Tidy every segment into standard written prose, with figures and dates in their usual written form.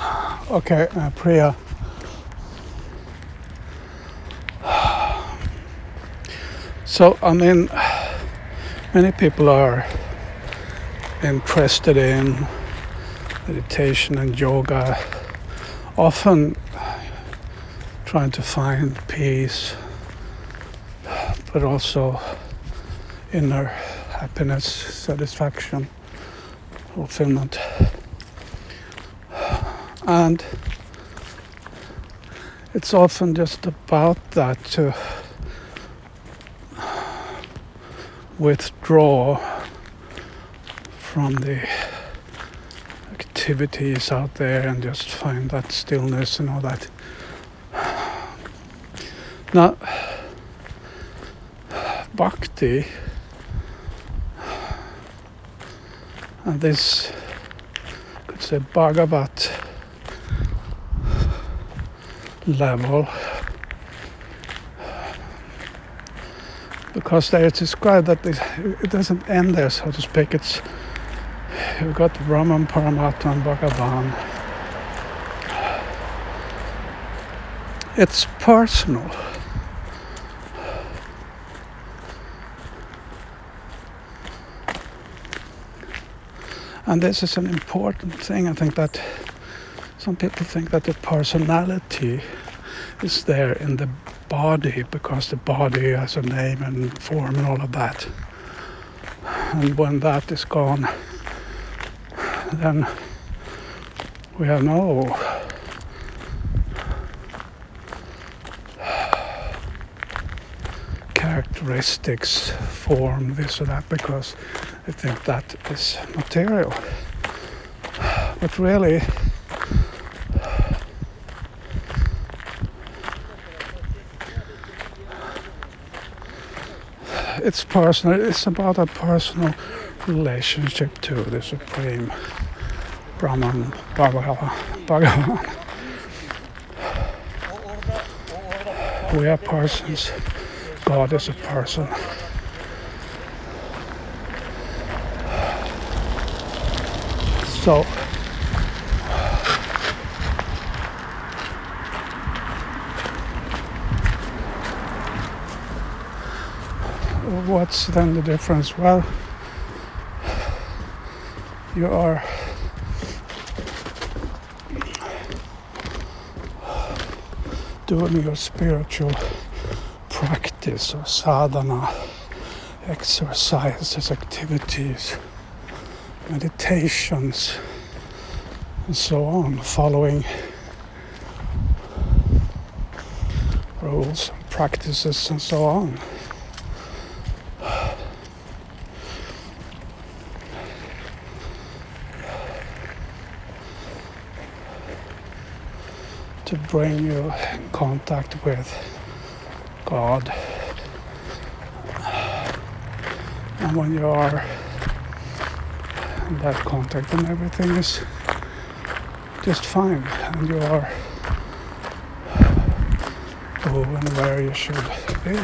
Okay, Priya. So, I mean, many people are interested in meditation and yoga, often trying to find peace, but also inner happiness, satisfaction, fulfillment. And it's often just about that, to withdraw from the activities out there and just find that stillness and all that. Now, bhakti, and this, could say, Bhagavat level, because they describe that it doesn't end there, so to speak. You've got Brahman, Paramatman, Bhagavan. It's personal. And this is an important thing. I think that some people think that the personality is there in the body, because the body has a name and form and all of that. And when that is gone, then we have no characteristics, form, this or that, because I think that is material. But really, it's personal. It's about a personal relationship to the Supreme Brahman, Bhagavan. We are persons. God is a person. So, what's then the difference? Well, you are doing your spiritual practice or sadhana, exercises, activities, meditations, and so on, following rules, practices, and so on. To bring you in contact with God. And when you are in that contact, then everything is just fine, and you are who and where you should be.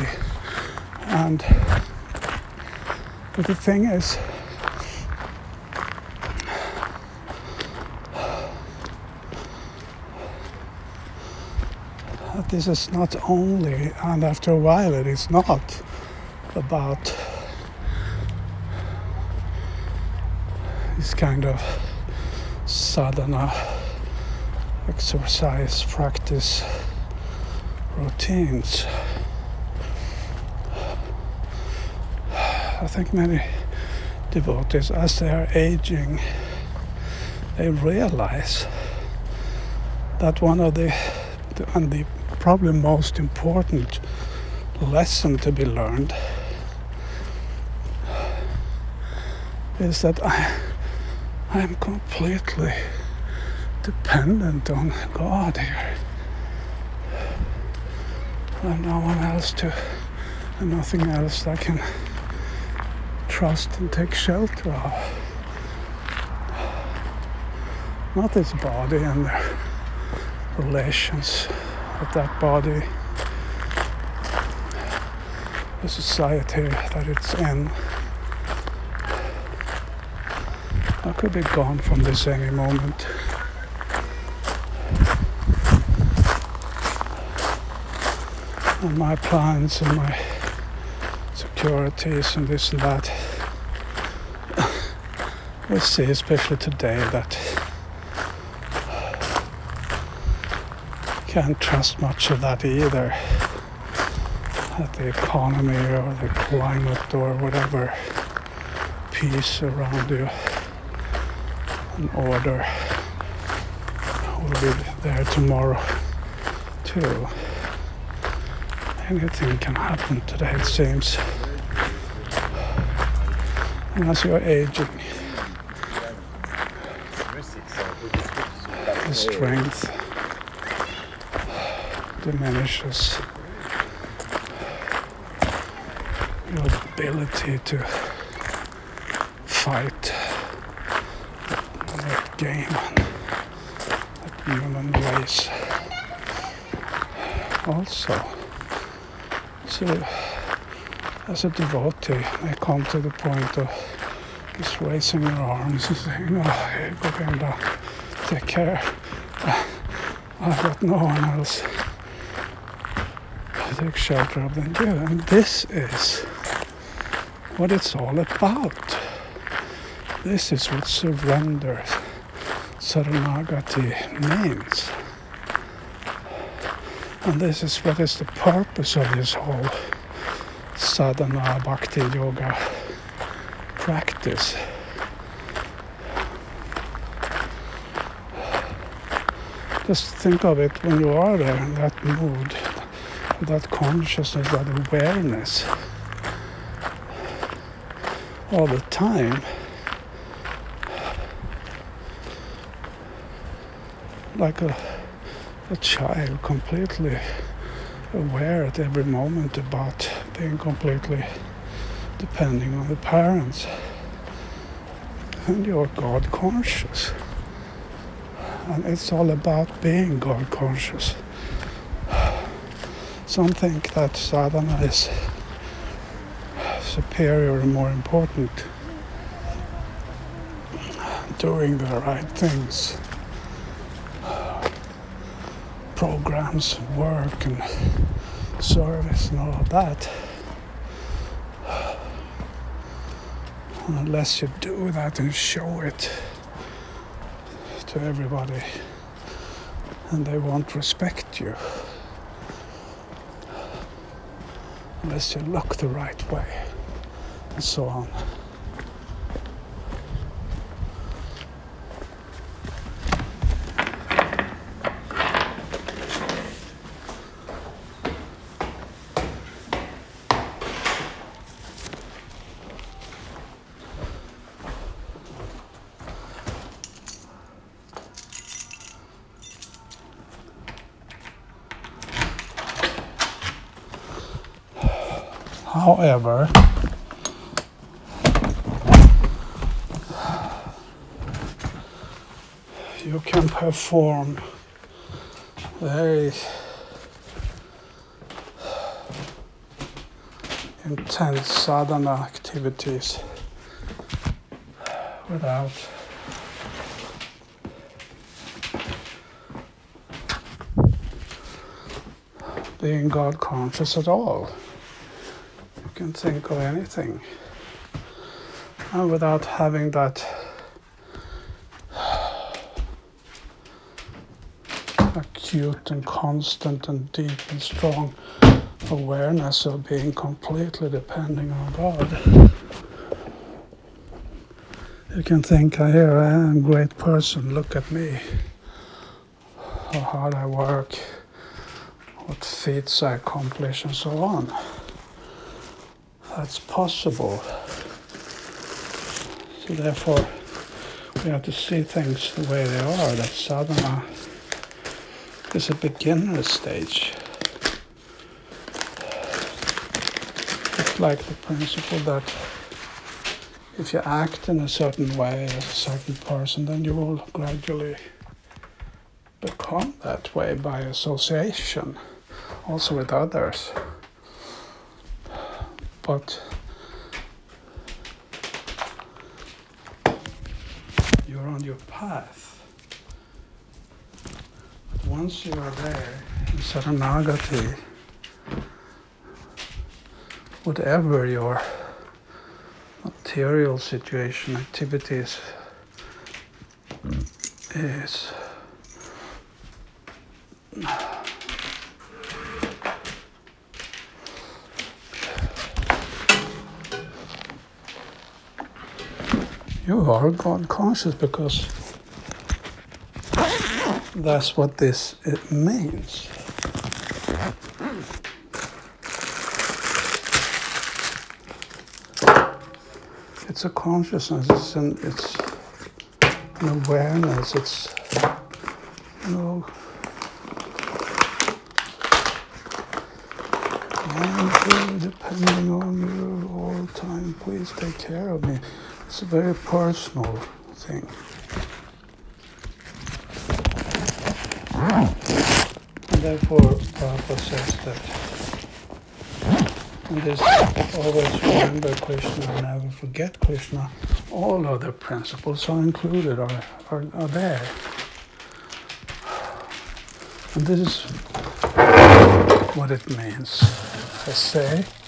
But the thing is, that this is not only, and after a while it is not about this kind of sadhana, exercise, practice, routines. I think many devotees, as they are aging, they realize that one of the probably most important lesson to be learned is that I am completely dependent on God here. I have no one else and nothing else I can trust and take shelter of. Not this body and the relations of that body, the society that it's in. I could be gone from this any moment. and my plans and my securities and this and that. We see, especially today, that can't trust much of that either. That the economy or the climate or whatever, peace around you and order will be there tomorrow too. Anything can happen today, it seems. And as you're aging, the strength diminishes. Your ability to fight that game, that human race. Also, so as a devotee, I come to the point of just raising your arms and saying, "Oh, hey, Govinda, take care. I've got no one else to take shelter of than you." And this is what it's all about. This is what surrender, Saranagati, means. And this is what is the purpose of this whole sadhana bhakti yoga practice. Just think of it when you are there in that mood, that consciousness, that awareness all the time. Like a child, completely aware at every moment about being completely depending on the parents. And you're God conscious. And it's all about being God conscious. Some think that sadhana is superior and more important. Doing the right things. Programs, work and service and all of that. And unless you do that and show it to everybody, and they won't respect you. Unless you look the right way, and so on. However, you can perform very intense sadhana activities without being God conscious at all. You can think of anything, and without having that acute and constant and deep and strong awareness of being completely depending on God. You can think, here I am, great person, look at me, how hard I work, what feats I accomplish and so on. That's possible. So therefore, we have to see things the way they are, that sadhana is a beginner stage. It's like the principle that if you act in a certain way as a certain person, then you will gradually become that way by association, also with others. But you're on your path. Once you are there in Saranagati, whatever your material situation, activities is. You are God conscious because that's what this it means. It's a consciousness, it's an awareness, it's, I'm here depending on you all the time, please take care of me. It's a very personal thing. And therefore, Prabhupada says that, and this always remember Krishna and never forget Krishna, all other principles are included, are there. And this is what it means. I say,